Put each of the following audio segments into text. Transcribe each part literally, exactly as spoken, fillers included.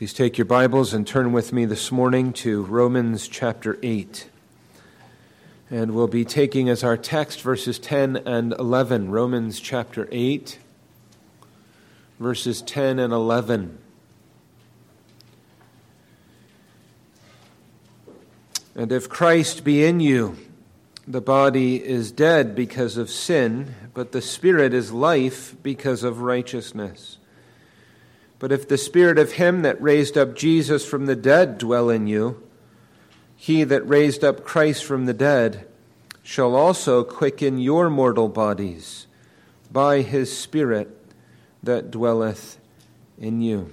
Please take your Bibles and turn with me this morning to Romans chapter eight. And we'll be taking as our text verses ten and eleven. Romans chapter eight, verses ten and eleven. And if Christ be in you, the body is dead because of sin, but the Spirit is life because of righteousness. But if the Spirit of him that raised up Jesus from the dead dwell in you, he that raised up Christ from the dead shall also quicken your mortal bodies by his Spirit that dwelleth in you.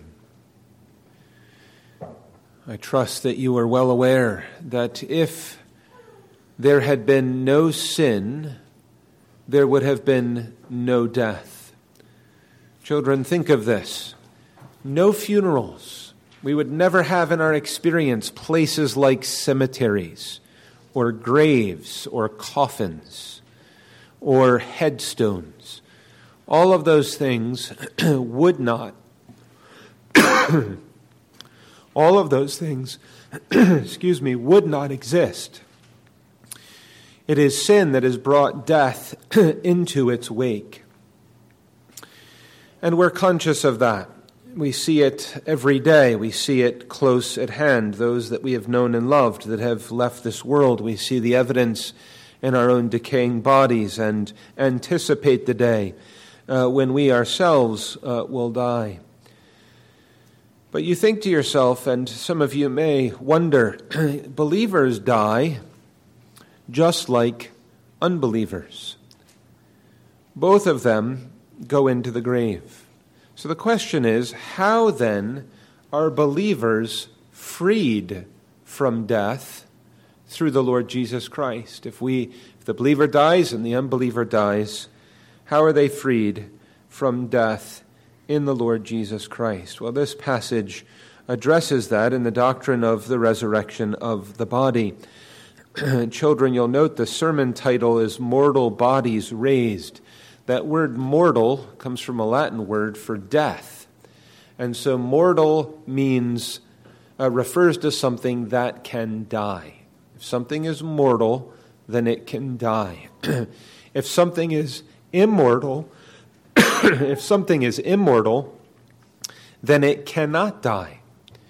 I trust that you are well aware that if there had been no sin, there would have been no death. Children, think of this. No funerals. We would never have in our experience places like cemeteries or graves or coffins or headstones. All of those things would not, all of those things, excuse me, would not exist. It is sin that has brought death into its wake. And we're conscious of that. We see it every day. We see it close at hand. Those that we have known and loved that have left this world, we see the evidence in our own decaying bodies and anticipate the day uh, when we ourselves uh, will die. But you think to yourself, and some of you may wonder, believers die just like unbelievers. Both of them go into the grave. So the question is, how then are believers freed from death through the Lord Jesus Christ? If we, if the believer dies and the unbeliever dies, how are they freed from death in the Lord Jesus Christ? Well, this passage addresses that in the doctrine of the resurrection of the body. Children, you'll note the sermon title is Mortal Bodies Raised. That word mortal comes from a Latin word for death. And so mortal means, uh, refers to something that can die. If something is mortal, then it can die. If something is immortal, if something is immortal, then it cannot die.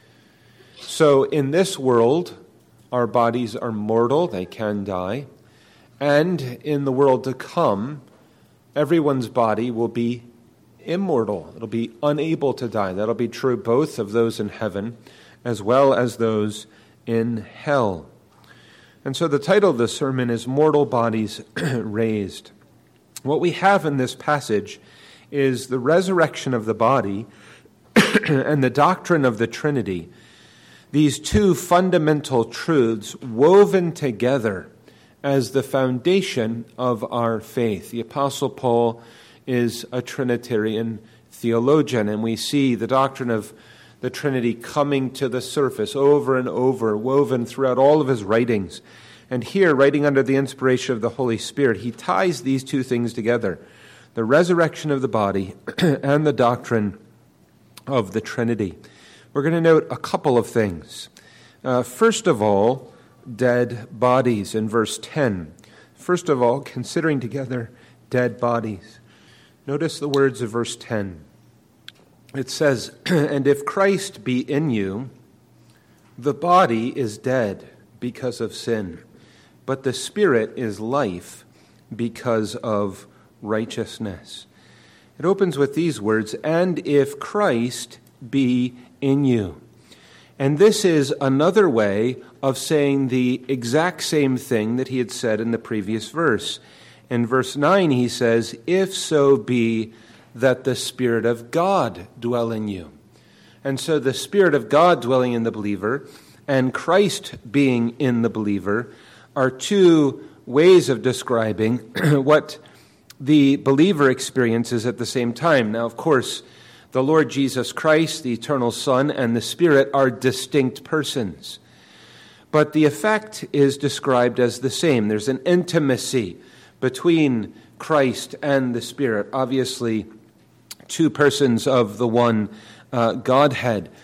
So in this world, our bodies are mortal, they can die. And in the world to come, everyone's body will be immortal. It'll be unable to die. That'll be true both of those in heaven as well as those in hell. And so the title of the sermon is Mortal Bodies Raised. What we have in this passage is the resurrection of the body and the doctrine of the Trinity. These two fundamental truths woven together as the foundation of our faith. The Apostle Paul is a Trinitarian theologian, and we see the doctrine of the Trinity coming to the surface over and over, woven throughout all of his writings. And here, writing under the inspiration of the Holy Spirit, he ties these two things together, the resurrection of the body and the doctrine of the Trinity. We're going to note a couple of things. Uh, first of all, dead bodies in verse ten. First of all, considering together dead bodies. Notice the words of verse ten. It says, "And if Christ be in you, the body is dead because of sin, but the Spirit is life because of righteousness." It opens with these words, "And if Christ be in you." And this is another way of saying the exact same thing that he had said in the previous verse. In verse nine, he says, "If so be that the Spirit of God dwell in you." And so the Spirit of God dwelling in the believer and Christ being in the believer are two ways of describing what the believer experiences at the same time. Now, of course, the Lord Jesus Christ, the eternal Son, and the Spirit are distinct persons. But the effect is described as the same. There's an intimacy between Christ and the Spirit. Obviously, two persons of the one uh, Godhead.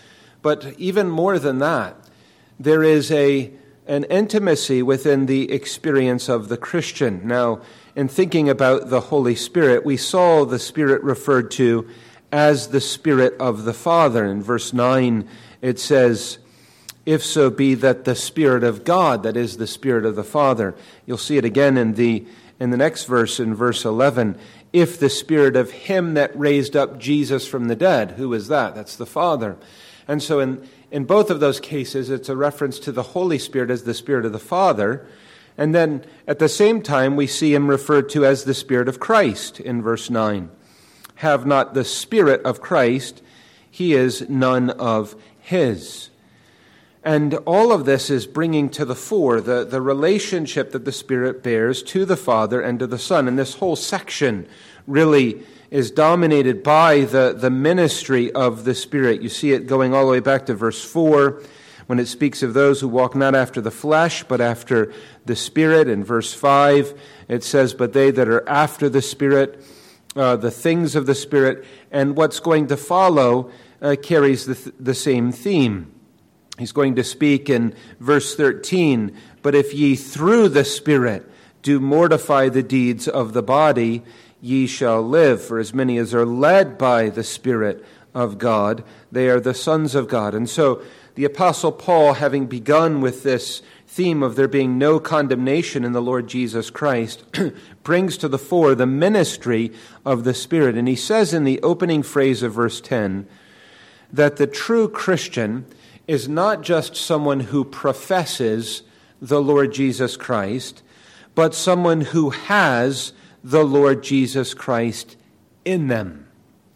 But even more than that, there is a an intimacy within the experience of the Christian. Now, in thinking about the Holy Spirit, we saw the Spirit referred to as the Spirit of the Father. In verse nine, it says, if so be that the Spirit of God, that is the Spirit of the Father. You'll see it again in the in the next verse, in verse eleven. If the Spirit of him that raised up Jesus from the dead. Who is that? That's the Father. And so in, in both of those cases, it's a reference to the Holy Spirit as the Spirit of the Father. And then at the same time, we see him referred to as the Spirit of Christ in verse nine. Have not the Spirit of Christ, he is none of his. And all of this is bringing to the fore the, the relationship that the Spirit bears to the Father and to the Son. And this whole section really is dominated by the, the ministry of the Spirit. You see it going all the way back to verse four, when it speaks of those who walk not after the flesh, but after the Spirit. In verse five, it says, but they that are after the Spirit, uh, the things of the Spirit. And what's going to follow uh, carries the, th- the same theme. He's going to speak in verse thirteen, but if ye through the Spirit do mortify the deeds of the body, ye shall live. For as many as are led by the Spirit of God, they are the sons of God. And so the Apostle Paul, having begun with this theme of there being no condemnation in the Lord Jesus Christ, brings to the fore the ministry of the Spirit. And he says in the opening phrase of verse ten that the true Christian is not just someone who professes the Lord Jesus Christ, but someone who has the Lord Jesus Christ in them.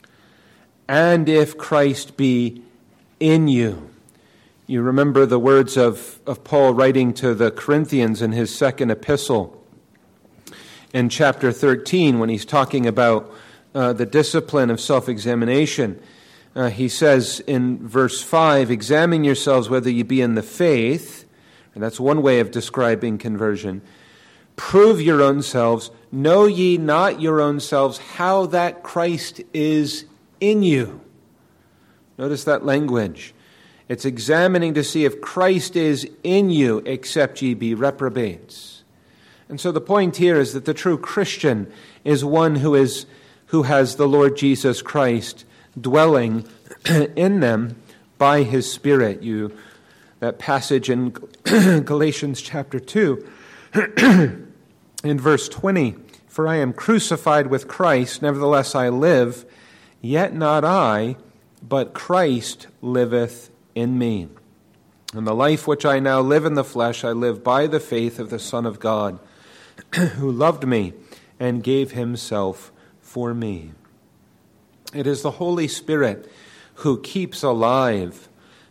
And if Christ be in you. You remember the words of, of Paul writing to the Corinthians in his second epistle in chapter thirteen, when he's talking about uh, the discipline of self-examination. Uh, he says in verse five, examine yourselves whether you be in the faith, and that's one way of describing conversion. Prove your own selves, know ye not your own selves how that Christ is in you. Notice that language. It's examining to see if Christ is in you, except ye be reprobates. And so the point here is that the true Christian is one who is who has the Lord Jesus Christ dwelling in them by his Spirit. You that passage in Galatians chapter two, in verse twenty, for I am crucified with Christ, nevertheless I live, yet not I, but Christ liveth in me. And the life which I now live in the flesh, I live by the faith of the Son of God, who loved me and gave himself for me. It is the Holy Spirit who keeps alive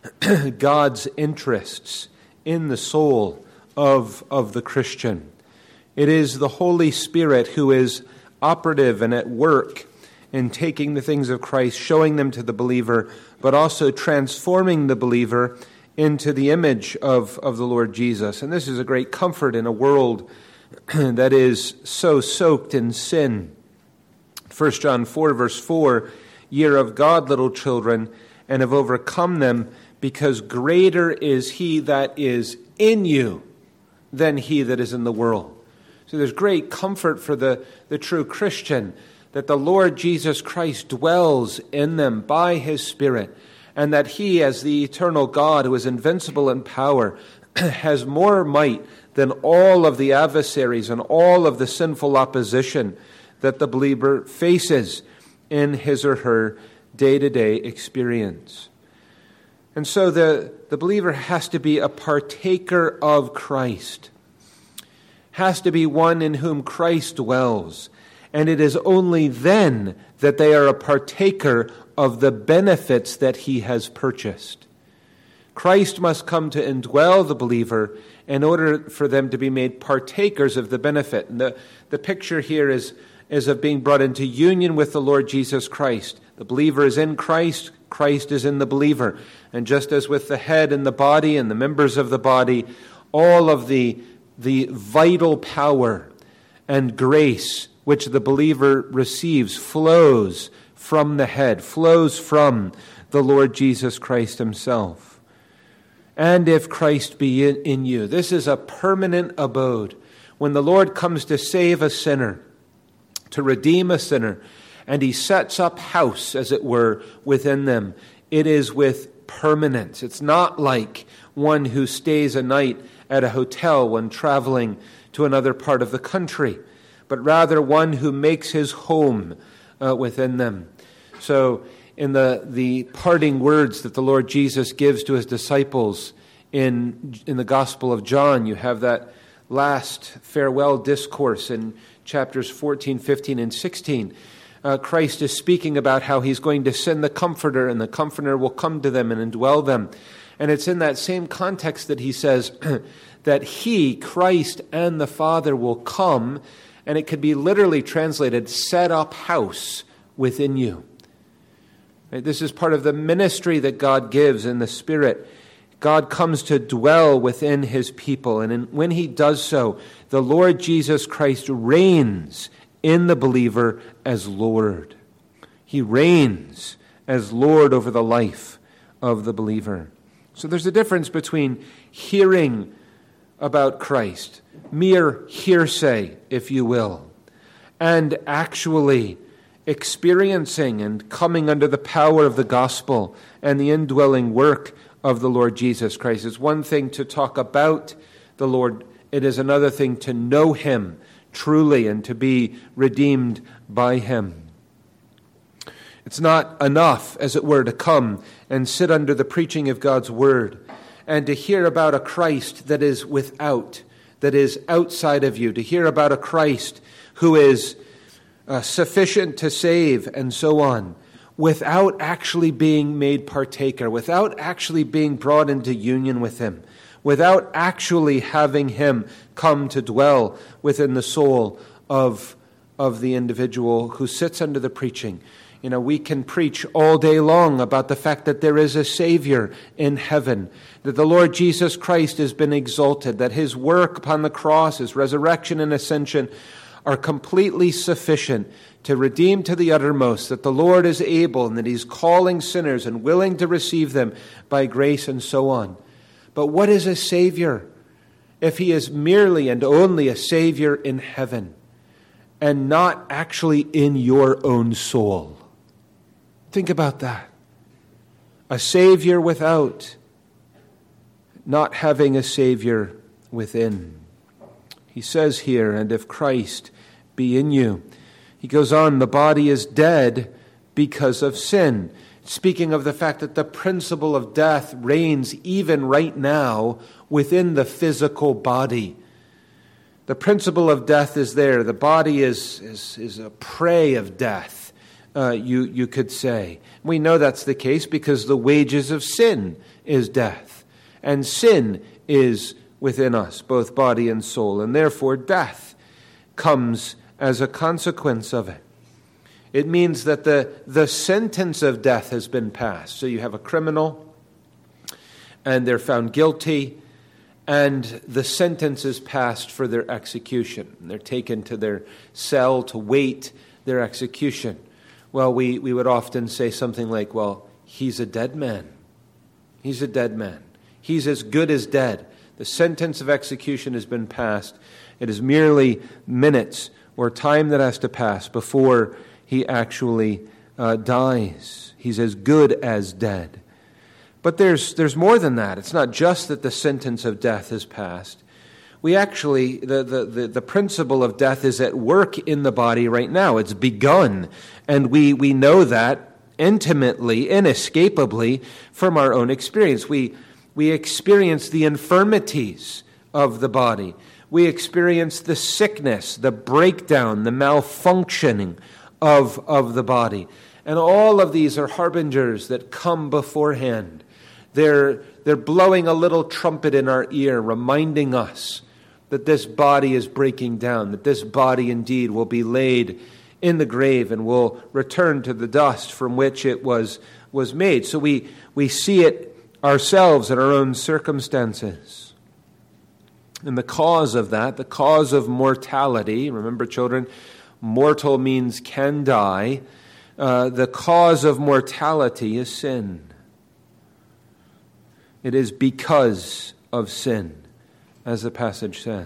God's interests in the soul of, of the Christian. It is the Holy Spirit who is operative and at work in taking the things of Christ, showing them to the believer, but also transforming the believer into the image of, of the Lord Jesus. And this is a great comfort in a world that is so soaked in sin. First John four, verse four, ye are of God, little children, and have overcome them, because greater is he that is in you than he that is in the world. So there's great comfort for the, the true Christian, that the Lord Jesus Christ dwells in them by his Spirit, and that he, as the eternal God who is invincible in power, has more might than all of the adversaries and all of the sinful opposition that the believer faces in his or her day-to-day experience. And so the, the believer has to be a partaker of Christ, has to be one in whom Christ dwells, and it is only then that they are a partaker of the benefits that he has purchased. Christ must come to indwell the believer in order for them to be made partakers of the benefit. And the, the picture here is is of being brought into union with the Lord Jesus Christ. The believer is in Christ, Christ is in the believer. And just as with the head and the body and the members of the body, all of the, the vital power and grace which the believer receives flows from the head, flows from the Lord Jesus Christ himself. And if Christ be in, in you. This is a permanent abode. When the Lord comes to save a sinner, to redeem a sinner, and he sets up house, as it were, within them, it is with permanence. It's not like one who stays a night at a hotel when traveling to another part of the country, but rather one who makes his home uh, within them. So in the, the parting words that the Lord Jesus gives to his disciples in, in the Gospel of John, you have that last farewell discourse in chapters fourteen, fifteen, and sixteen. Uh, Christ is speaking about how he's going to send the Comforter, and the Comforter will come to them and indwell them. And it's in that same context that he says that he, Christ, and the Father will come, and it could be literally translated, set up house within you. Right? This is part of the ministry that God gives in the Spirit. God comes to dwell within his people, and in, when he does so, the Lord Jesus Christ reigns in the believer as Lord. He reigns as Lord over the life of the believer. So there's a difference between hearing about Christ, mere hearsay, if you will, and actually experiencing and coming under the power of the gospel and the indwelling work of the Lord Jesus Christ. It's one thing to talk about the Lord. It is another thing to know him truly and to be redeemed by him. It's not enough, as it were, to come and sit under the preaching of God's word and to hear about a Christ that is without, that is outside of you, to hear about a Christ who is uh, sufficient to save and so on, without actually being made partaker, without actually being brought into union with him, without actually having him come to dwell within the soul of, of the individual who sits under the preaching. You know, we can preach all day long about the fact that there is a Savior in heaven, that the Lord Jesus Christ has been exalted, that his work upon the cross, his resurrection and ascension are completely sufficient to redeem to the uttermost, that the Lord is able and that he's calling sinners and willing to receive them by grace and so on. But what is a Savior if he is merely and only a Savior in heaven and not actually in your own soul? Think about that. A Savior without, not having a Savior within. He says here, and if Christ be in you. He goes on, the body is dead because of sin. Speaking of the fact that the principle of death reigns even right now within the physical body. The principle of death is there. The body is, is, is a prey of death, uh, you, you could say. We know that's the case because the wages of sin is death. And sin is within us, both body and soul. And therefore death comes as a consequence of it. It means that the, the sentence of death has been passed. So you have a criminal, and they're found guilty, and the sentence is passed for their execution. They're taken to their cell to wait their execution. Well, we, we would often say something like, well, he's a dead man. He's a dead man. He's as good as dead. The sentence of execution has been passed. It is merely minutes or time that has to pass before he actually uh, dies. He's as good as dead. But there's there's more than that. It's not just that the sentence of death has passed. We actually, the, the, the, the principle of death is at work in the body right now. It's begun. And we, we know that intimately, inescapably from our own experience. We, we experience the infirmities of the body. We experience the sickness, the breakdown, the malfunctioning of, of the body. And all of these are harbingers that come beforehand. They're, they're blowing a little trumpet in our ear, reminding us that this body is breaking down, that this body indeed will be laid in the grave and will return to the dust from which it was, was made. So we, we see it ourselves in our own circumstances. And the cause of that, the cause of mortality, remember children, mortal means can die. uh, the cause of mortality is sin. It is because of sin, as the passage says.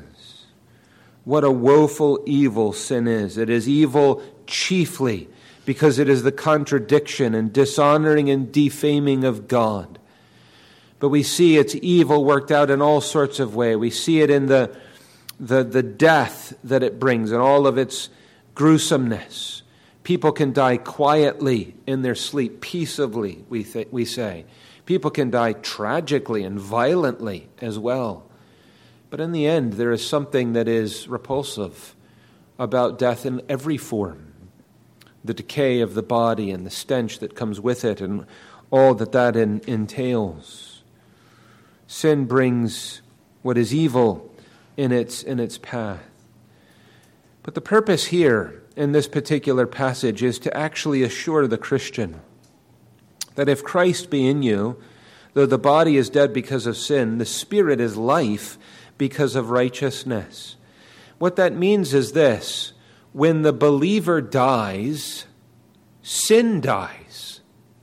What a woeful evil sin is. It is evil chiefly because it is the contradiction and dishonoring and defaming of God. But we see its evil worked out in all sorts of ways. We see it in the, the, the death that it brings and all of its gruesomeness. People can die quietly in their sleep, peaceably, we, th- we say. People can die tragically and violently as well. But in the end, there is something that is repulsive about death in every form. The decay of the body and the stench that comes with it and all that that in, entails. Sin brings what is evil in its, in its path. But the purpose here in this particular passage is to actually assure the Christian that if Christ be in you, though the body is dead because of sin, the spirit is life because of righteousness. What that means is this: when the believer dies, sin dies.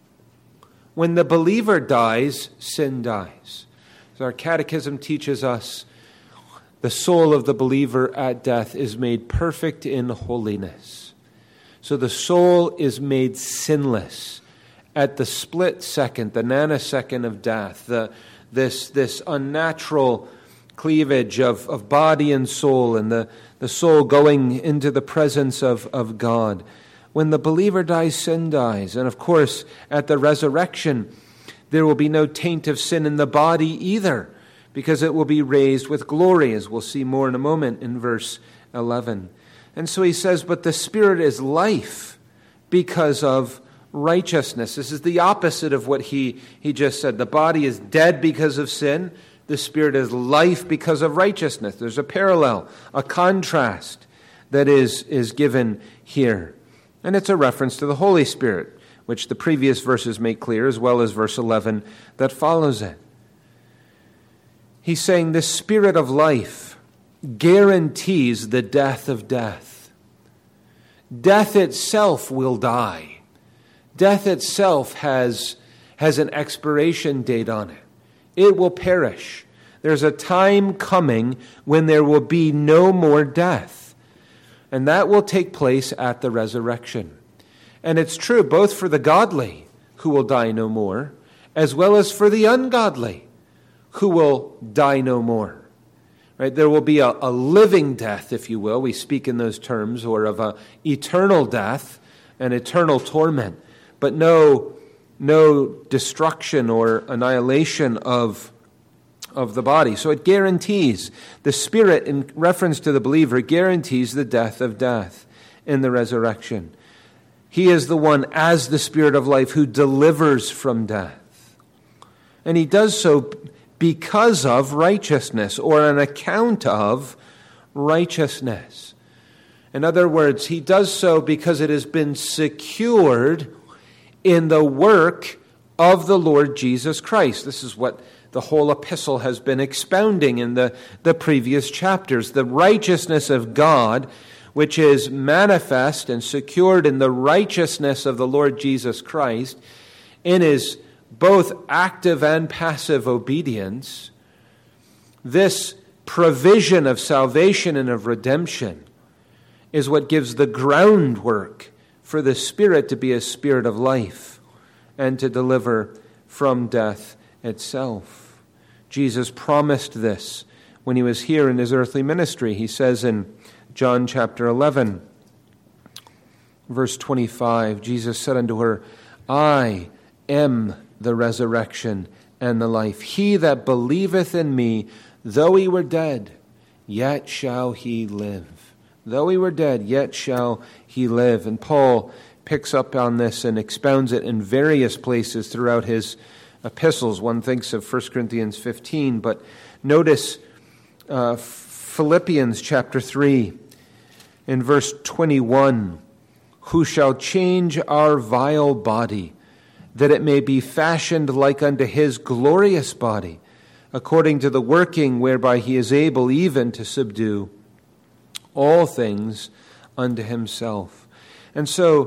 When the believer dies, sin dies. So our catechism teaches us the soul of the believer at death is made perfect in holiness. So the soul is made sinless at the split second, the nanosecond of death, the, this, this unnatural cleavage of, of body and soul, and the, the soul going into the presence of, of God. When the believer dies, sin dies. And of course, at the resurrection, there will be no taint of sin in the body either, because it will be raised with glory, as we'll see more in a moment in verse eleven. And so he says, but the Spirit is life because of righteousness. This is the opposite of what he, he just said. The body is dead because of sin. The Spirit is life because of righteousness. There's a parallel, a contrast that is, is given here. And it's a reference to the Holy Spirit, which the previous verses make clear, as well as verse eleven that follows it. He's saying the Spirit of life guarantees the death of death. Death itself will die. Death itself has, has an expiration date on it. It will perish. There's a time coming when there will be no more death. And that will take place at the resurrection. And it's true both for the godly, who will die no more, as well as for the ungodly, who will die no more. Right? There will be a, a living death, if you will. We speak in those terms, or of an eternal death, an eternal torment, but no, no destruction or annihilation of, of the body. So it guarantees, the Spirit, in reference to the believer, guarantees the death of death in the resurrection. He is the one, as the Spirit of life, who delivers from death. And he does so because of righteousness, or an account of righteousness. In other words, he does so because it has been secured in the work of the Lord Jesus Christ. This is what the whole epistle has been expounding in the, the previous chapters. The righteousness of God, which is manifest and secured in the righteousness of the Lord Jesus Christ, in his both active and passive obedience. This provision of salvation and of redemption is what gives the groundwork for the Spirit to be a spirit of life and to deliver from death itself. Jesus promised this when he was here in his earthly ministry. He says in John chapter eleven, verse twenty-five, Jesus said unto her, I am the resurrection and the life. He that believeth in me, though he were dead, yet shall he live. Though he were dead, yet shall he live. And Paul picks up on this and expounds it in various places throughout his epistles. One thinks of First Corinthians fifteen, but notice uh, Philippians chapter three, in verse twenty-one, who shall change our vile body, that it may be fashioned like unto his glorious body, according to the working whereby he is able even to subdue all things unto himself. And so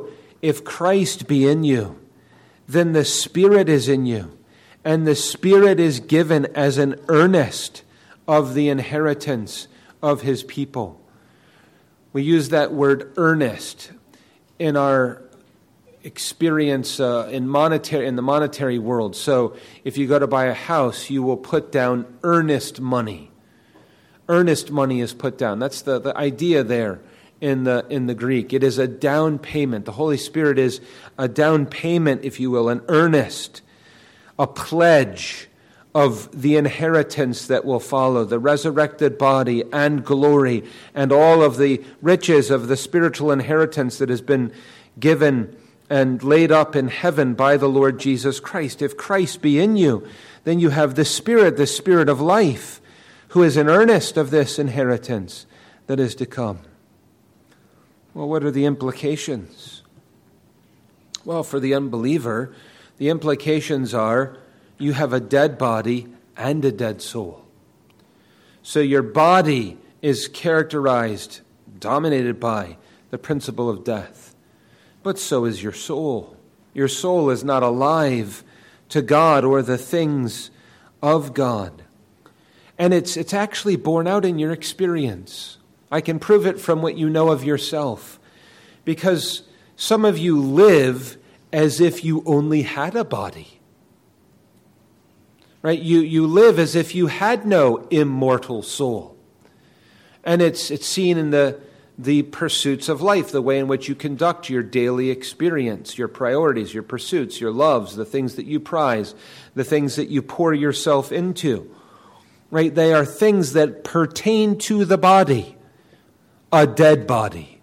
if Christ be in you, then the Spirit is in you, and the Spirit is given as an earnest of the inheritance of his people. We use that word earnest in our experience uh, in monetary in the monetary world. So if you go to buy a house, you will put down earnest money. Earnest money is put down. That's the, the idea there in the in the Greek. It is a down payment. The Holy Spirit is a down payment, if you will, an earnest, a pledge of the inheritance that will follow, the resurrected body and glory, and all of the riches of the spiritual inheritance that has been given and laid up in heaven by the Lord Jesus Christ. If Christ be in you, then you have the Spirit, the Spirit of life, who is in earnest of this inheritance that is to come. Well, what are the implications? Well, for the unbeliever, the implications are you have a dead body and a dead soul. So your body is characterized, dominated by the principle of death. But so is your soul. Your soul is not alive to God or the things of God. And it's it's actually borne out in your experience. I can prove it from what you know of yourself. Because some of you live as if you only had a body. Right? You you live as if you had no immortal soul. And it's it's seen in the the pursuits of life, the way in which you conduct your daily experience, your priorities, your pursuits, your loves, the things that you prize, the things that you pour yourself into. Right? They are things that pertain to the body, a dead body,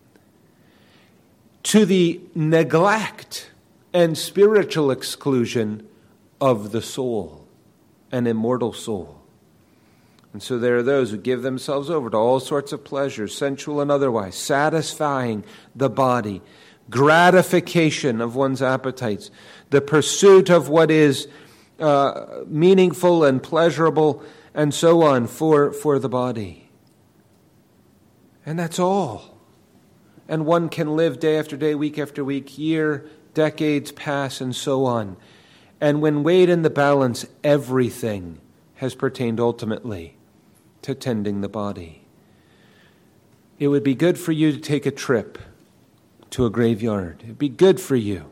to the neglect and spiritual exclusion of the soul, an immortal soul. And so there are those who give themselves over to all sorts of pleasures, sensual and otherwise, satisfying the body, gratification of one's appetites, the pursuit of what is uh, meaningful and pleasurable, and so on for, for the body. And that's all. And one can live day after day, week after week, year, decades pass, and so on. And when weighed in the balance, everything has pertained ultimately to tending the body. It would be good for you to take a trip to a graveyard. It would be good for you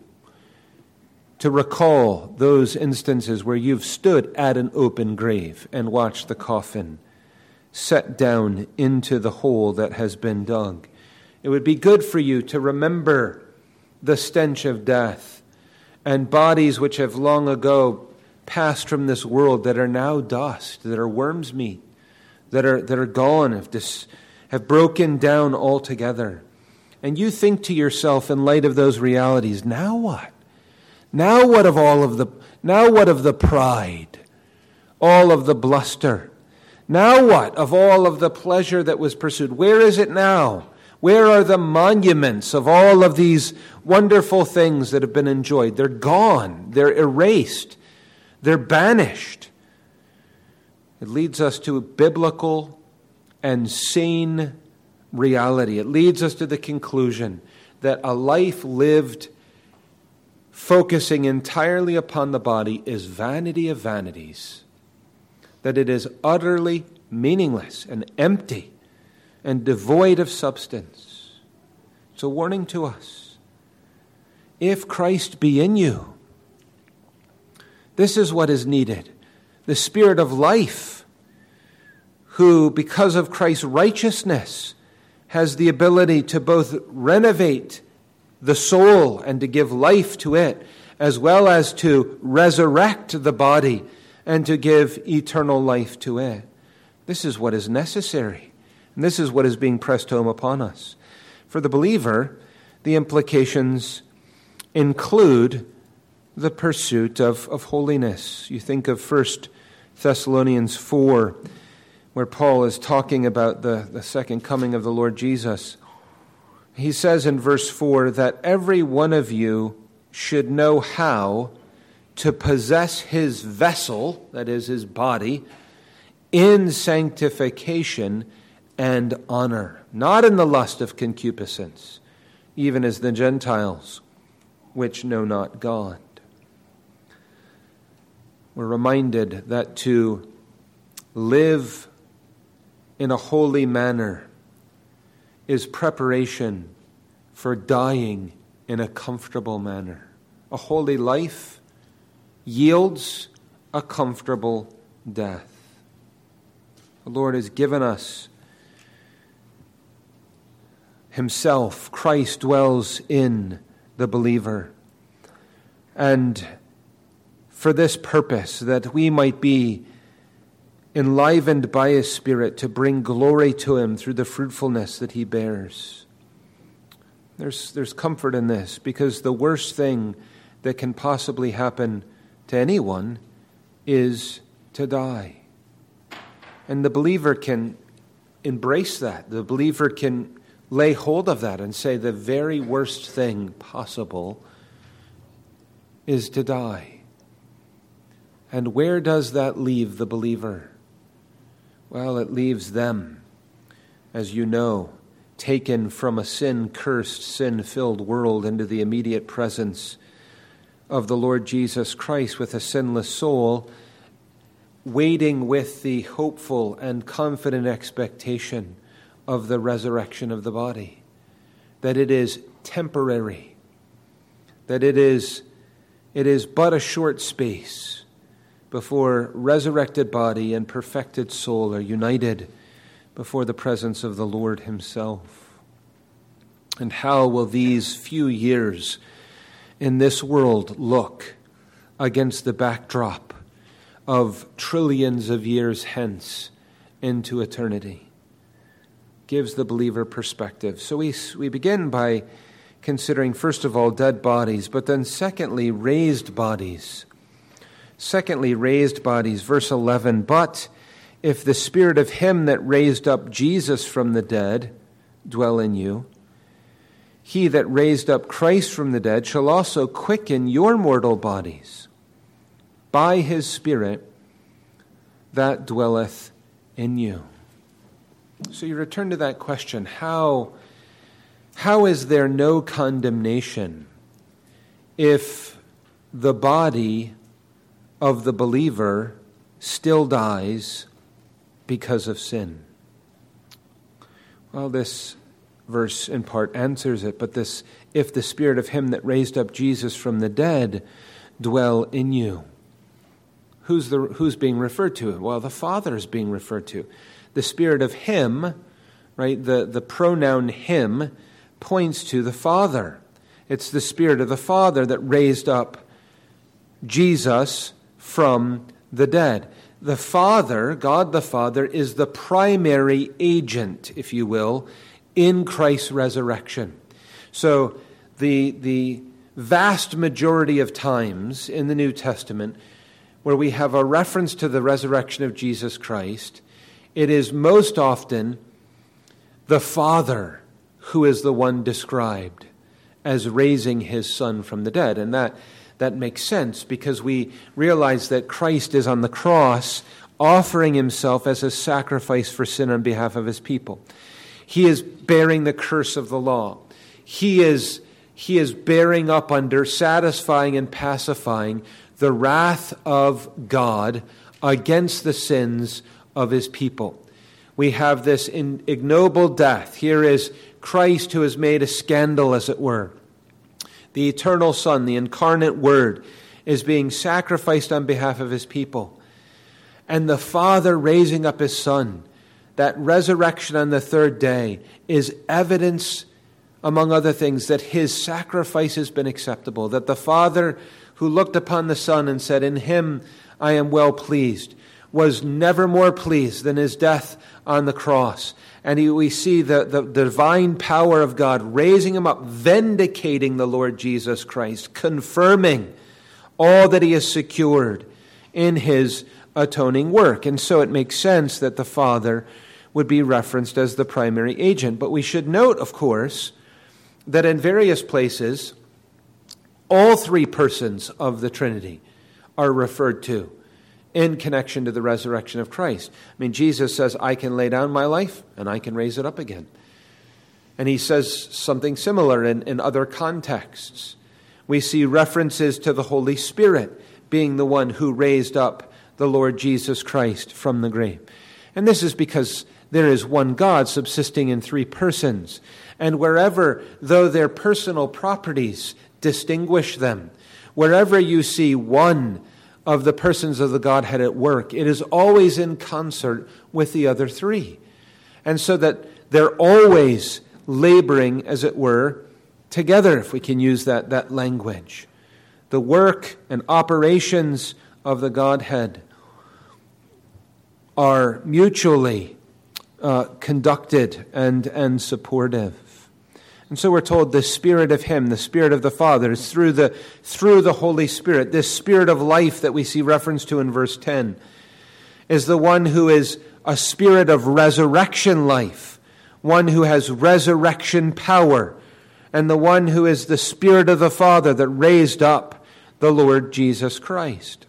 to recall those instances where you've stood at an open grave and watched the coffin set down into the hole that has been dug. It would be good for you to remember the stench of death and bodies which have long ago passed from this world that are now dust, that are worm's meat, that are that are gone, have dis, have broken down altogether. And you think to yourself in light of those realities, now what? Now what of all of the now what of the pride, all of the bluster? Now what of all of the pleasure that was pursued? Where is it now? Where are the monuments of all of these wonderful things that have been enjoyed? They're gone. They're erased. They're banished. It leads us to a biblical and sane reality. It leads us to the conclusion that a life lived focusing entirely upon the body is vanity of vanities. That it is utterly meaningless and empty and devoid of substance. It's a warning to us. If Christ be in you, this is what is needed. The Spirit of life, who, because of Christ's righteousness, has the ability to both renovate the soul and to give life to it, as well as to resurrect the body and to give eternal life to it. This is what is necessary. And this is what is being pressed home upon us. For the believer, the implications include the pursuit of, of holiness. You think of First Thessalonians four, where Paul is talking about the, the second coming of the Lord Jesus. He says in verse four that every one of you should know how to possess his vessel, that is his body, in sanctification and honor, not in the lust of concupiscence, even as the Gentiles, which know not God. We're reminded that to live in a holy manner is preparation for dying in a comfortable manner. A holy life yields a comfortable death. The Lord has given us Himself. Christ dwells in the believer. And for this purpose, that we might be enlivened by His Spirit to bring glory to Him through the fruitfulness that He bears. There's, there's comfort in this, because the worst thing that can possibly happen to anyone is to die. And the believer can embrace that. The believer can lay hold of that and say the very worst thing possible is to die. And where does that leave the believer? Well, it leaves them, as you know, taken from a sin-cursed, sin-filled world into the immediate presence of the Lord Jesus Christ with a sinless soul, waiting with the hopeful and confident expectation of the resurrection of the body, that it is temporary, that it is, it is but a short space before resurrected body and perfected soul are united before the presence of the Lord Himself. And how will these few years in this world look against the backdrop of trillions of years hence into eternity? Gives the believer perspective. So we, we begin by considering, first of all, dead bodies, but then secondly, raised bodies. Secondly, raised bodies. Verse eleven, but if the Spirit of Him that raised up Jesus from the dead dwell in you, He that raised up Christ from the dead shall also quicken your mortal bodies by His Spirit that dwelleth in you. So you return to that question, how, how is there no condemnation if the body of the believer still dies because of sin? Well, this verse in part answers it, but this, if the Spirit of Him that raised up Jesus from the dead dwell in you. Who's the who's being referred to? Well, the Father is being referred to. The Spirit of Him, right, the, the pronoun Him points to the Father. It's the Spirit of the Father that raised up Jesus from the dead. The Father, God the Father, is the primary agent, if you will, in Christ's resurrection. So the, the vast majority of times in the New Testament where we have a reference to the resurrection of Jesus Christ, it is most often the Father who is the one described as raising His Son from the dead. And that, that makes sense because we realize that Christ is on the cross offering Himself as a sacrifice for sin on behalf of His people. He is bearing the curse of the law. He is, he is bearing up under, satisfying and pacifying the wrath of God against the sins of His people. We have this ignoble death. Here is Christ who has made a scandal, as it were. The eternal Son, the incarnate Word, is being sacrificed on behalf of His people. And the Father raising up His Son, that resurrection on the third day, is evidence, among other things, that His sacrifice has been acceptable, that the Father who looked upon the Son and said, "In Him I am well pleased," was never more pleased than His death on the cross. And he, we see the, the, the divine power of God raising Him up, vindicating the Lord Jesus Christ, confirming all that He has secured in His atoning work. And so it makes sense that the Father would be referenced as the primary agent. But we should note, of course, that in various places, all three persons of the Trinity are referred to in connection to the resurrection of Christ. I mean, Jesus says, "I can lay down my life and I can raise it up again." And he says something similar in, in other contexts. We see references to the Holy Spirit being the one who raised up the Lord Jesus Christ from the grave. And this is because there is one God subsisting in three persons. And wherever, though their personal properties distinguish them, wherever you see one of the persons of the Godhead at work, it is always in concert with the other three. And so that they're always laboring, as it were, together, if we can use that, that language. The work and operations of the Godhead are mutually uh, conducted and, and supportive. And so we're told the Spirit of Him, the Spirit of the Father, is through the, through the Holy Spirit. This Spirit of life that we see reference to in verse ten is the one who is a spirit of resurrection life, one who has resurrection power, and the one who is the Spirit of the Father that raised up the Lord Jesus Christ.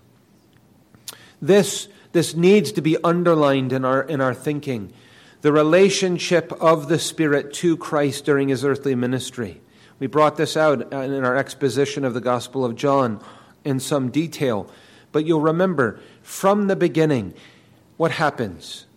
This, this needs to be underlined in our, in our thinking. The relationship of the Spirit to Christ during His earthly ministry. We brought this out in our exposition of the Gospel of John in some detail. But you'll remember, from the beginning, what happens?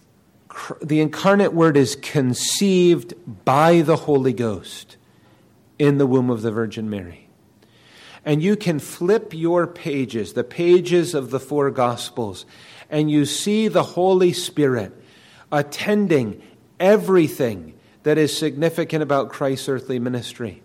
The incarnate Word is conceived by the Holy Ghost in the womb of the Virgin Mary. And you can flip your pages, the pages of the four Gospels, and you see the Holy Spirit attending everything that is significant about Christ's earthly ministry.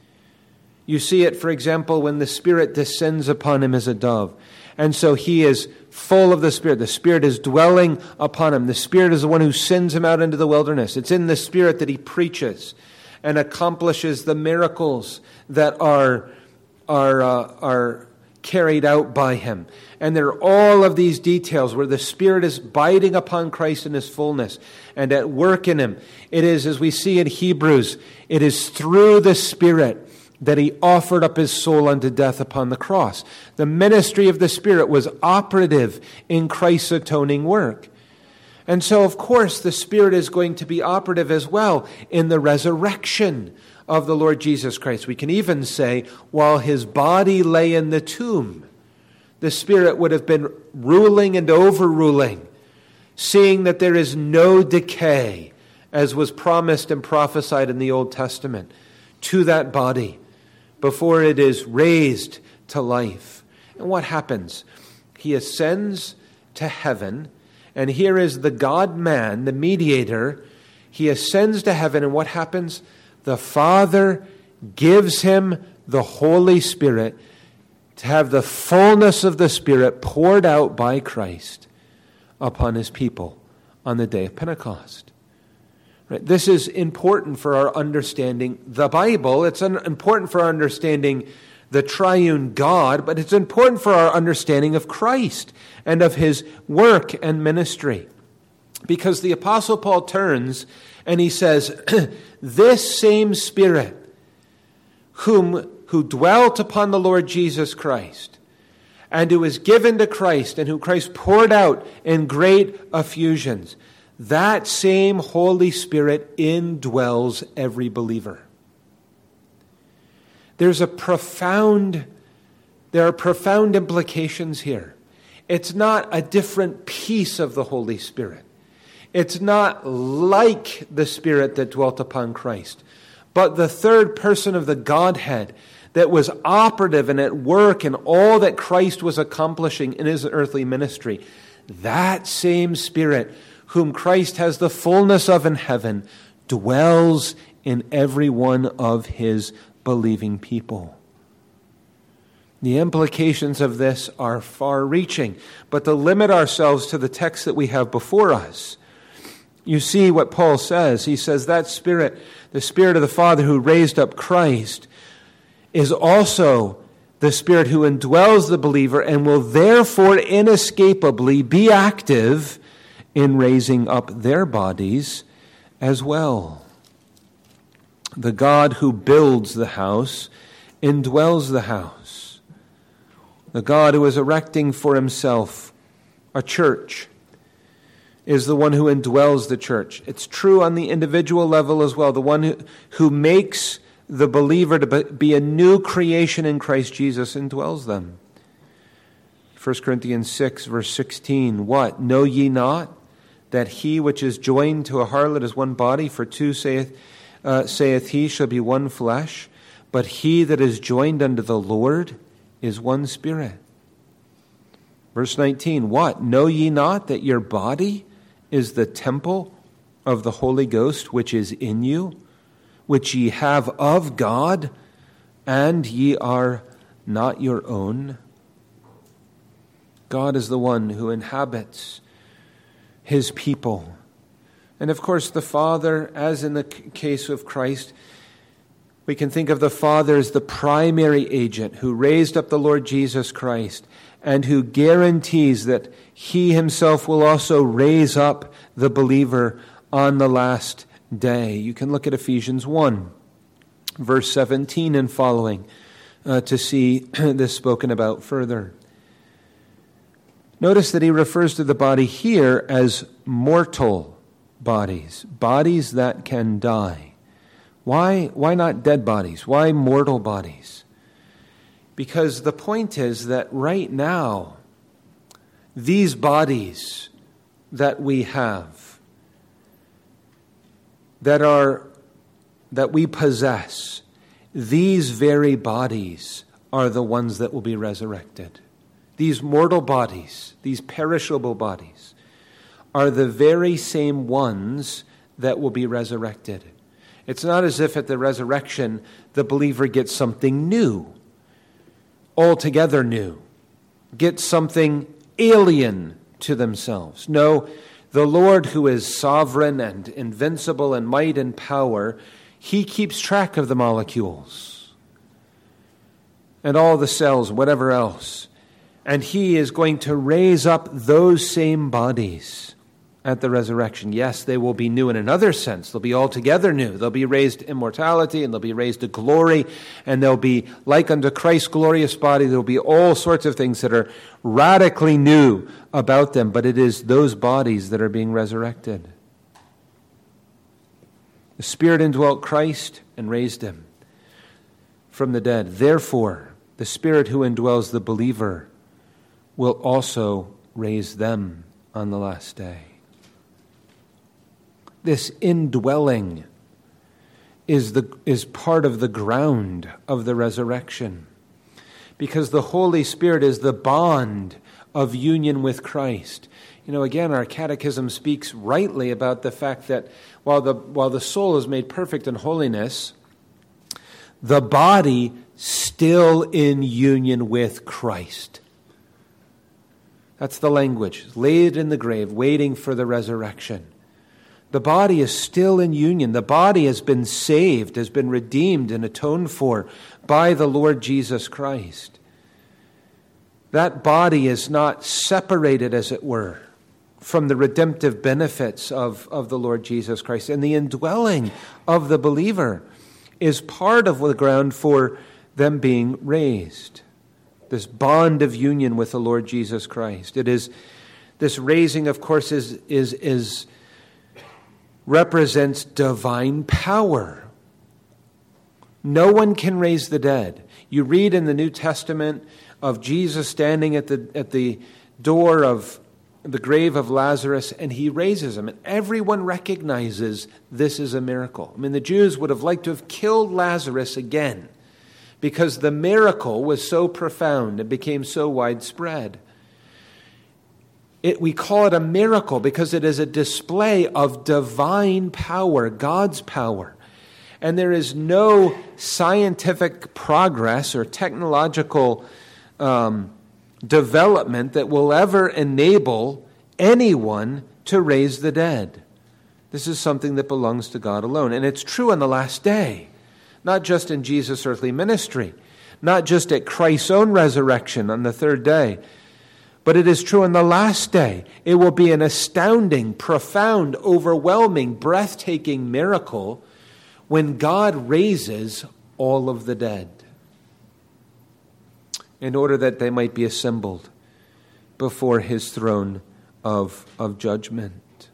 You see it, for example, when the Spirit descends upon Him as a dove. And so He is full of the Spirit. The Spirit is dwelling upon Him. The Spirit is the one who sends Him out into the wilderness. It's in the Spirit that He preaches and accomplishes the miracles that are, are, uh, are carried out by Him. And there are all of these details where the Spirit is biding upon Christ in His fullness and at work in Him. It is, as we see in Hebrews, it is through the Spirit that He offered up His soul unto death upon the cross. The ministry of the Spirit was operative in Christ's atoning work. And so, of course, the Spirit is going to be operative as well in the resurrection of the Lord Jesus Christ. We can even say, while His body lay in the tomb, the Spirit would have been ruling and overruling, seeing that there is no decay, as was promised and prophesied in the Old Testament, to that body before it is raised to life. And what happens? He ascends to heaven, and here is the God-man, the mediator. He ascends to heaven, and what happens? The Father gives Him the Holy Spirit to have the fullness of the Spirit poured out by Christ upon His people on the day of Pentecost. Right? This is important for our understanding the Bible. It's un- important for our understanding the triune God, but it's important for our understanding of Christ and of His work and ministry. Because the Apostle Paul turns and he says, this same Spirit whom who dwelt upon the Lord Jesus Christ and who was given to Christ and who Christ poured out in great effusions, that same Holy Spirit indwells every believer. There's a profound, there are profound implications here. It's not a different piece of the Holy Spirit. It's not like the Spirit that dwelt upon Christ, but the third person of the Godhead that was operative and at work in all that Christ was accomplishing in His earthly ministry. That same Spirit, whom Christ has the fullness of in heaven, dwells in every one of His believing people. The implications of this are far-reaching, but to limit ourselves to the text that we have before us, you see what Paul says. He says that Spirit, the Spirit of the Father who raised up Christ, is also the Spirit who indwells the believer and will therefore inescapably be active in raising up their bodies as well. The God who builds the house indwells the house. The God who is erecting for Himself a church is the one who indwells the church. It's true on the individual level as well. The one who, who makes the believer to be a new creation in Christ Jesus indwells them. First Corinthians six, verse sixteen, what? Know ye not that he which is joined to a harlot is one body? For two, saith, uh, saith he, shall be one flesh. But he that is joined unto the Lord is one spirit. Verse nineteen, what? Know ye not that your body is the temple of the Holy Ghost which is in you, which ye have of God, and ye are not your own? God is the one who inhabits his people. And of course the Father, as in the case of Christ, we can think of the Father as the primary agent who raised up the Lord Jesus Christ and who guarantees that he himself will also raise up the believer on the last day. You can look at Ephesians one, verse seventeen and following uh, to see this spoken about further. Notice that he refers to the body here as mortal bodies, bodies that can die. Why, why not dead bodies? Why mortal bodies? Because the point is that right now, these bodies that we have, that are that we possess, these very bodies are the ones that will be resurrected. These mortal bodies, these perishable bodies, are the very same ones that will be resurrected. It's not as if at the resurrection the believer gets something new, altogether new, gets something alien to themselves. No, the Lord, who is sovereign and invincible in might and power, he keeps track of the molecules and all the cells, whatever else. And he is going to raise up those same bodies at the resurrection. Yes, they will be new in another sense. They'll be altogether new. They'll be raised to immortality, and they'll be raised to glory, and they'll be like unto Christ's glorious body. There'll be all sorts of things that are radically new about them, but it is those bodies that are being resurrected. The Spirit indwelt Christ and raised him from the dead. Therefore, the Spirit who indwells the believer will also raise them on the last day. This indwelling is the is part of the ground of the resurrection, because the Holy Spirit is the bond of union with Christ. You know, again, our catechism speaks rightly about the fact that while the while the soul is made perfect in holiness, the body still in union with Christ. That's the language. Laid in the grave, waiting for the resurrection. The body is still in union. The body has been saved, has been redeemed and atoned for by the Lord Jesus Christ. That body is not separated, as it were, from the redemptive benefits of, of the Lord Jesus Christ. And the indwelling of the believer is part of the ground for them being raised. This bond of union with the Lord Jesus Christ. It is, this raising, of course, is, is, is represents divine power. No one can raise the dead. You read in the New Testament of Jesus standing at the at the door of the grave of Lazarus, and he raises him. And everyone recognizes this is a miracle. I mean, the Jews would have liked to have killed Lazarus again, because the miracle was so profound and became so widespread. It, we call it a miracle because it is a display of divine power, God's power. And there is no scientific progress or technological um, development that will ever enable anyone to raise the dead. This is something that belongs to God alone. And it's true on the last day. Not just in Jesus' earthly ministry, not just at Christ's own resurrection on the third day, but it is true on the last day. It will be an astounding, profound, overwhelming, breathtaking miracle when God raises all of the dead in order that they might be assembled before his throne of, of judgment.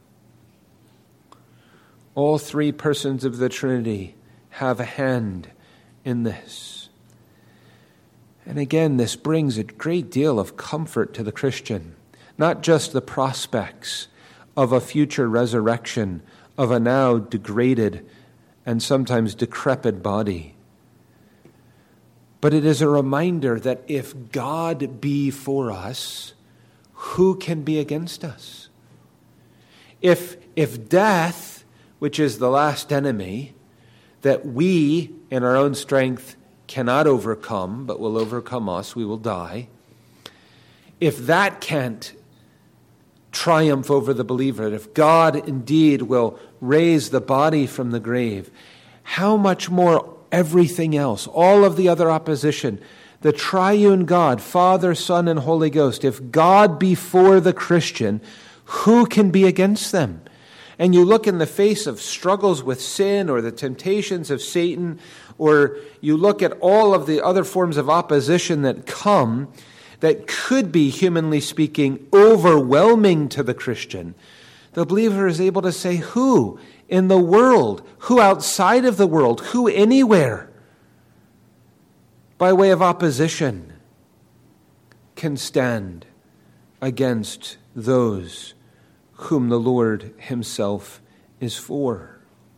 All three persons of the Trinity have a hand in this. And again, this brings a great deal of comfort to the Christian, not just the prospects of a future resurrection of a now degraded and sometimes decrepit body, but it is a reminder that if God be for us, who can be against us? If, if death, which is the last enemy, that we in our own strength cannot overcome, but will overcome us, we will die. If that can't triumph over the believer, if God indeed will raise the body from the grave, how much more everything else, all of the other opposition, the triune God, Father, Son, and Holy Ghost, if God be for the Christian, who can be against them? And you look in the face of struggles with sin or the temptations of Satan, or you look at all of the other forms of opposition that come, that could be, humanly speaking, overwhelming to the Christian. The believer is able to say, who in the world, who outside of the world, who anywhere, by way of opposition, can stand against those whom the Lord himself is for.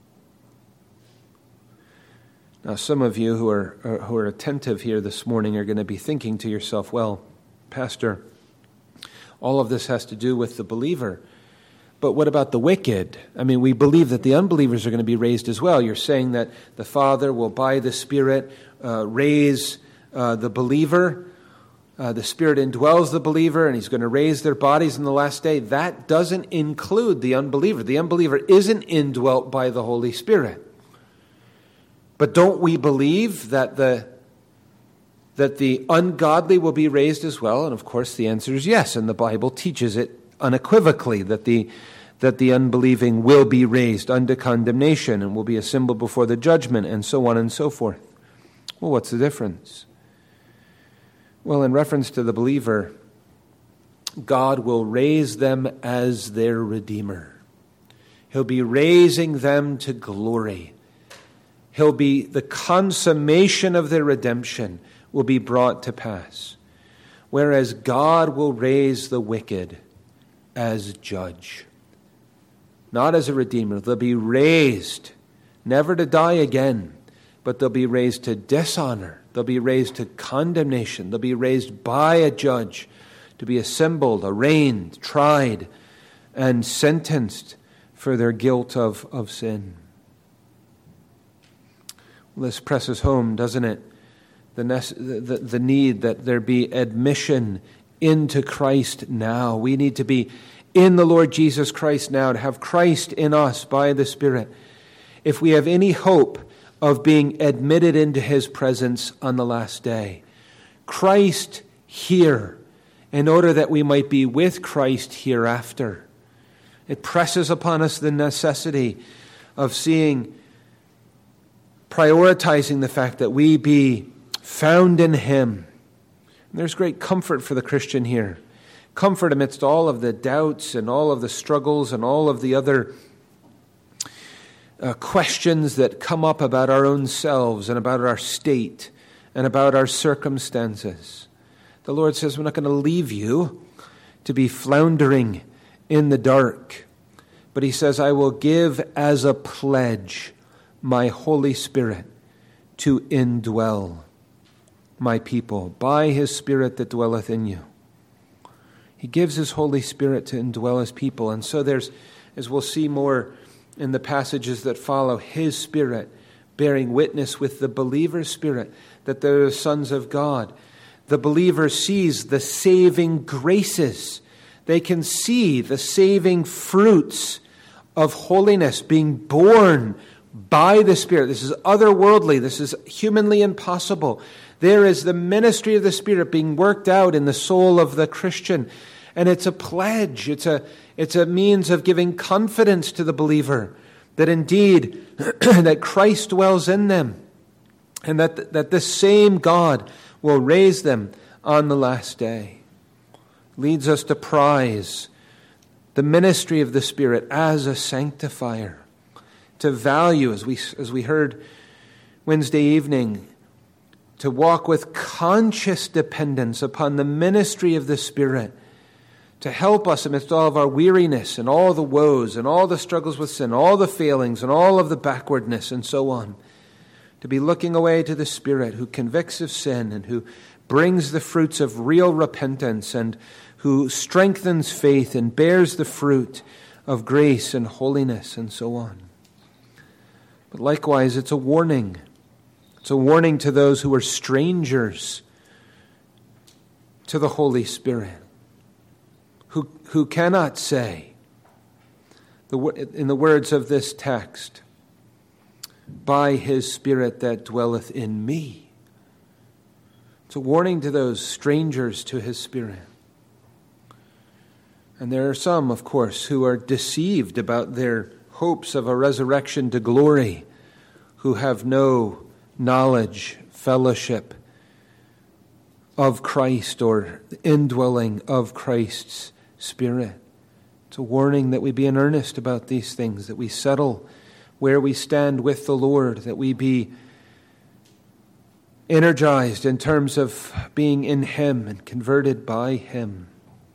Now, some of you who are, who are attentive here this morning are going to be thinking to yourself, well, Pastor, all of this has to do with the believer, but what about the wicked? I mean, we believe that the unbelievers are going to be raised as well. You're saying that the Father will, by the Spirit, uh, raise uh, the believer. Uh, the Spirit indwells the believer, and he's going to raise their bodies in the last day. That doesn't include the unbeliever. The unbeliever isn't indwelt by the Holy Spirit. But don't we believe that the that the ungodly will be raised as well? And of course the answer is yes, and the Bible teaches it unequivocally, that the that the unbelieving will be raised unto condemnation and will be assembled before the judgment, and so on and so forth. Well, what's the difference? Well, in reference to the believer, God will raise them as their Redeemer. He'll be raising them to glory. He'll be, the consummation of their redemption will be brought to pass. Whereas God will raise the wicked as judge. Not as a Redeemer. They'll be raised, never to die again, but they'll be raised to dishonor. They'll be raised to condemnation. They'll be raised by a judge to be assembled, arraigned, tried, and sentenced for their guilt of, of sin. Well, this presses home, doesn't it? The, the, the need that there be admission into Christ now. We need to be in the Lord Jesus Christ now, to have Christ in us by the Spirit. If we have any hope of being admitted into his presence on the last day. Christ here, in order that we might be with Christ hereafter. It presses upon us the necessity of seeing, prioritizing the fact that we be found in him. And there's great comfort for the Christian here. Comfort amidst all of the doubts and all of the struggles and all of the other Uh, questions that come up about our own selves and about our state and about our circumstances. The Lord says, we're not going to leave you to be floundering in the dark. But he says, I will give as a pledge my Holy Spirit to indwell my people by his Spirit that dwelleth in you. He gives his Holy Spirit to indwell his people. And so there's, as we'll see more in the passages that follow, his Spirit bearing witness with the believer's spirit that they're the sons of God. The believer sees the saving graces. They can see the saving fruits of holiness being born by the Spirit. This is otherworldly. This is humanly impossible. There is the ministry of the Spirit being worked out in the soul of the Christian. And it's a pledge. It's a It's a means of giving confidence to the believer that indeed that Christ dwells in them, and that, that this same God will raise them on the last day. Leads us to prize the ministry of the Spirit as a sanctifier, to value, as we, as we heard Wednesday evening, to walk with conscious dependence upon the ministry of the Spirit, to help us amidst all of our weariness and all the woes and all the struggles with sin, all the failings and all of the backwardness and so on, to be looking away to the Spirit who convicts of sin and who brings the fruits of real repentance and who strengthens faith and bears the fruit of grace and holiness and so on. But likewise, it's a warning. It's a warning to those who are strangers to the Holy Spirit, who, who cannot say, the, in the words of this text, by his Spirit that dwelleth in me. It's a warning to those strangers to his Spirit. And there are some, of course, who are deceived about their hopes of a resurrection to glory, who have no knowledge, fellowship of Christ or indwelling of Christ's Spirit. It's a warning that we be in earnest about these things, that we settle where we stand with the Lord, that we be energized in terms of being in him and converted by him.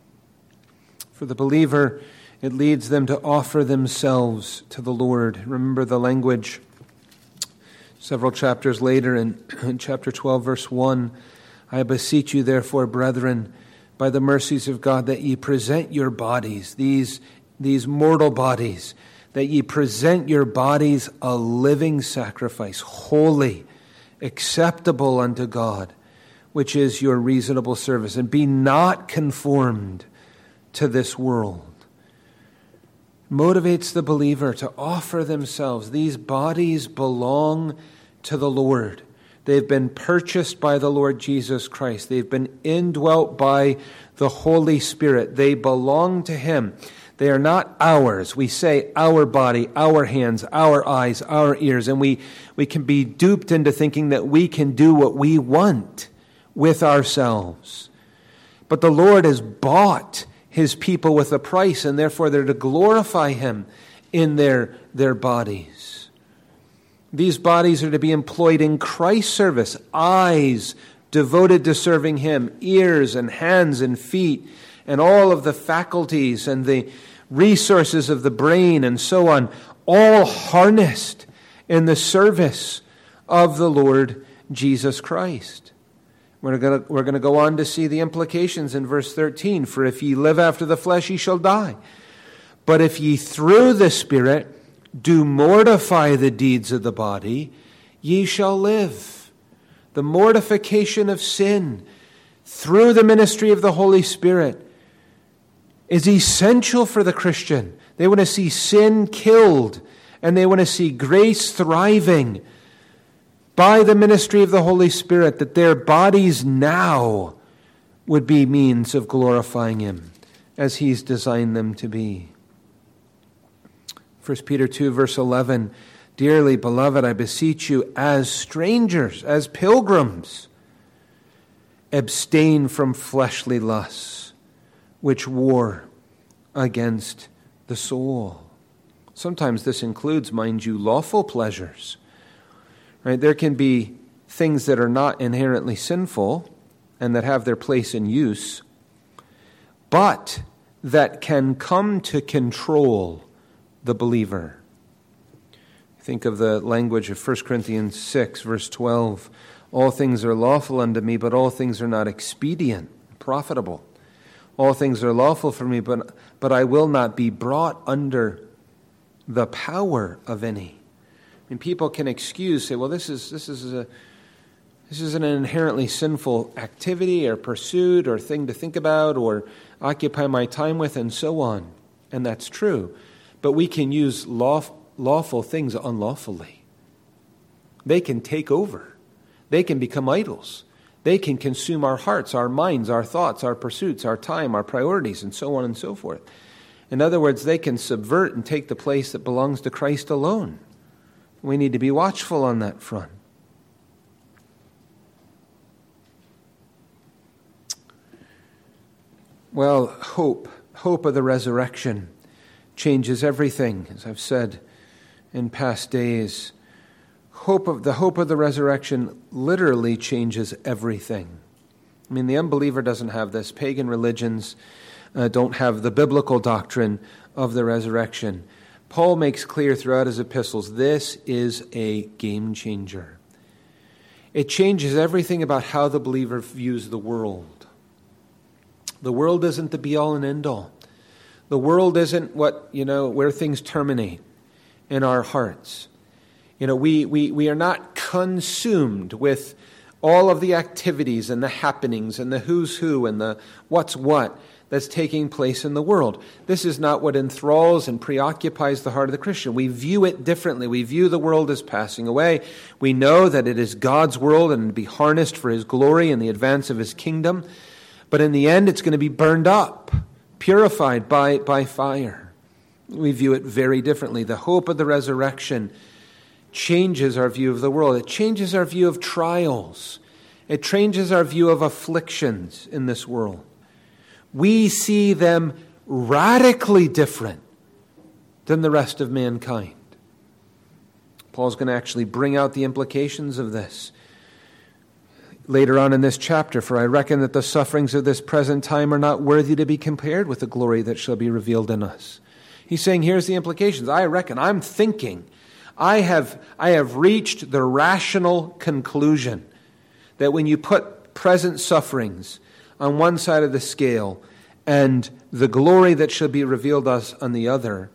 For the believer, it leads them to offer themselves to the Lord. Remember the language several chapters later in, in chapter twelve, verse one. I beseech you, therefore, brethren, by the mercies of God, that ye present your bodies, these, these mortal bodies, that ye present your bodies a living sacrifice, holy, acceptable unto God, which is your reasonable service. And be not conformed to this world. Motivates the believer to offer themselves. These bodies belong to the Lord. They've been purchased by the Lord Jesus Christ. They've been indwelt by the Holy Spirit. They belong to him. They are not ours. We say our body, our hands, our eyes, our ears, and we, we can be duped into thinking that we can do what we want with ourselves. But the Lord has bought his people with a price, and therefore they're to glorify him in their, their bodies. These bodies are to be employed in Christ's service. Eyes devoted to serving him, ears and hands and feet, and all of the faculties and the resources of the brain and so on, all harnessed in the service of the Lord Jesus Christ. We're going to, we're going to go on to see the implications in verse thirteen. For if ye live after the flesh, ye shall die. But if ye through the Spirit do mortify the deeds of the body, ye shall live. The mortification of sin through the ministry of the Holy Spirit is essential for the Christian. They want to see sin killed, and they want to see grace thriving by the ministry of the Holy Spirit, that their bodies now would be means of glorifying him as he's designed them to be. First Peter two, verse eleven, dearly beloved, I beseech you, as strangers, as pilgrims, abstain from fleshly lusts, which war against the soul. Sometimes this includes, mind you, lawful pleasures. Right? There can be things that are not inherently sinful and that have their place in use, but that can come to control the believer. Think of the language of First Corinthians six, verse twelve. All things are lawful unto me, but all things are not expedient, profitable. All things are lawful for me, but, but I will not be brought under the power of any. I mean, people can excuse, say, well, this is this is a this is an inherently sinful activity or pursuit or thing to think about or occupy my time with, and so on. And that's true. But we can use law, lawful things unlawfully. They can take over. They can become idols. They can consume our hearts, our minds, our thoughts, our pursuits, our time, our priorities, and so on and so forth. In other words, they can subvert and take the place that belongs to Christ alone. We need to be watchful on that front. Well, hope, hope of the resurrection changes everything, as I've said in past days, hope of the hope of the resurrection literally changes everything. I mean, the unbeliever doesn't have this. Pagan religions uh, don't have the biblical doctrine of the resurrection. Paul makes clear throughout his epistles, this is a game changer. It changes everything about how the believer views the world. The world isn't the be-all and end-all. The world isn't what, you know, where things terminate in our hearts. You know, we, we, we are not consumed with all of the activities and the happenings and the who's who and the what's what that's taking place in the world. This is not what enthralls and preoccupies the heart of the Christian. We view it differently. We view the world as passing away. We know that it is God's world and to be harnessed for His glory and the advance of His kingdom. But in the end, it's going to be burned up, purified by, by fire. We view it very differently. The hope of the resurrection changes our view of the world. It changes our view of trials. It changes our view of afflictions in this world. We see them radically different than the rest of mankind. Paul's going to actually bring out the implications of this later on in this chapter. For I reckon that the sufferings of this present time are not worthy to be compared with the glory that shall be revealed in us. He's saying, here's the implications. I reckon, I'm thinking, I have, I have reached the rational conclusion that when you put present sufferings on one side of the scale and the glory that shall be revealed us on the other,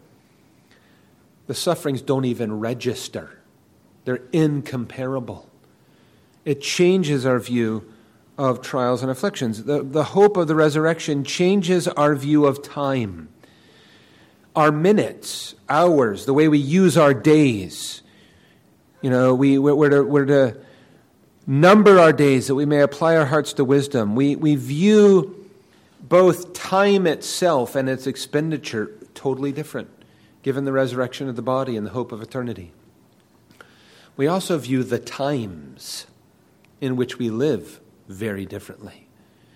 the sufferings don't even register. They're incomparable. It changes our view of trials and afflictions. The, the hope of the resurrection changes our view of time. Our minutes, hours, the way we use our days. You know, we, we're, to, we're to number our days that we may apply our hearts to wisdom. We, we view both time itself and its expenditure totally different, given the resurrection of the body and the hope of eternity. We also view the times in which we live very differently.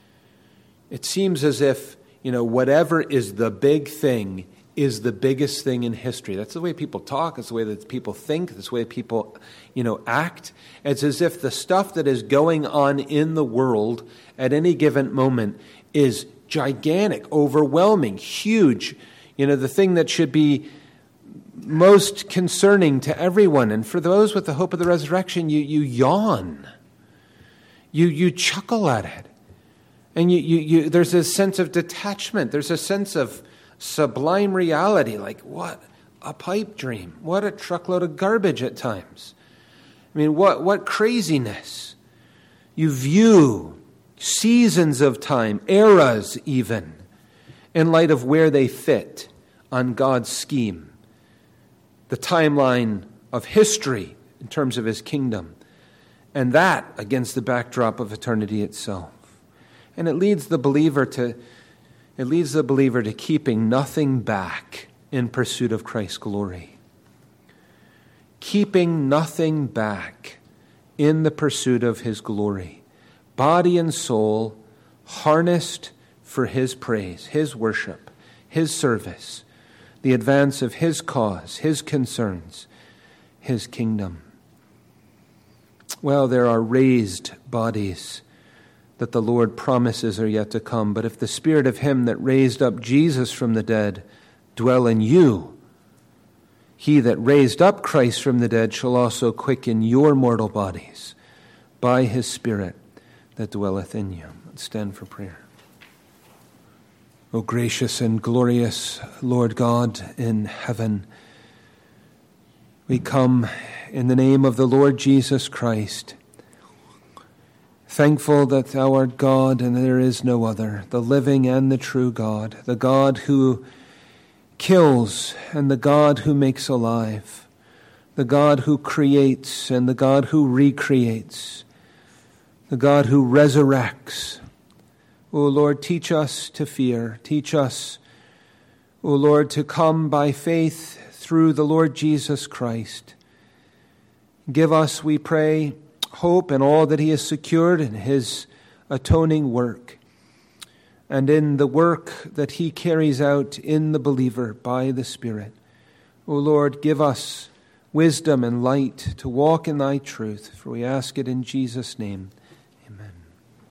It seems as if, you know, whatever is the big thing is the biggest thing in history. That's the way people talk. It's the way that people think. It's the way people, you know, act. It's as if the stuff that is going on in the world at any given moment is gigantic, overwhelming, huge. You know, the thing that should be most concerning to everyone. And for those with the hope of the resurrection, you you yawn. You you chuckle at it. And you you, you there's a sense of detachment. There's a sense of sublime reality, like what a pipe dream, what a truckload of garbage at times. I mean, what what craziness. You view seasons of time, eras even, in light of where they fit on God's scheme, the timeline of history in terms of His kingdom, and that against the backdrop of eternity itself. And it leads the believer to It leads the believer to keeping nothing back in pursuit of Christ's glory. Keeping nothing back in the pursuit of His glory. Body and soul harnessed for His praise, His worship, His service, the advance of His cause, His concerns, His kingdom. Well, there are raised bodies that the Lord promises are yet to come. But if the Spirit of Him that raised up Jesus from the dead dwell in you, He that raised up Christ from the dead shall also quicken your mortal bodies by His Spirit that dwelleth in you. Let's stand for prayer. O gracious and glorious Lord God in heaven, we come in the name of the Lord Jesus Christ, thankful that Thou art God and there is no other, the living and the true God, the God who kills and the God who makes alive, the God who creates and the God who recreates, the God who resurrects. O Lord, teach us to fear. Teach us, O Lord, to come by faith through the Lord Jesus Christ. Give us, we pray, hope in all that He has secured in His atoning work and in the work that He carries out in the believer by the Spirit. O Lord, give us wisdom and light to walk in thy truth. For we ask it in Jesus' name.